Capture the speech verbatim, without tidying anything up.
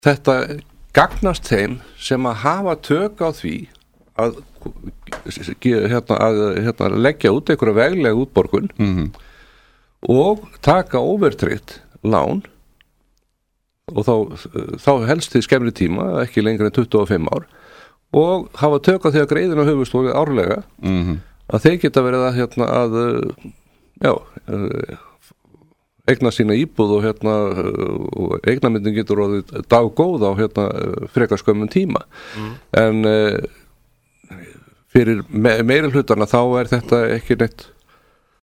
þetta gagnast þeim sem að hafa tök á því að, hérna, að hérna, leggja út einhverja veglega útborgun mm-hmm. og taka overtryggt lán og þá, þá helst til skemmri tíma, ekki lengur en tuttugu og fimm ár og hafa tök á því að greiðina höfustóli árlega mm-hmm. að þeir geta verið að, hérna, að já, eigna sína íbúð og, hérna, og eignamyndin getur orðið daggóð á hérna, frekar skömmun tíma mm. en fyrir me- meiri hlutana þá er þetta ekki neitt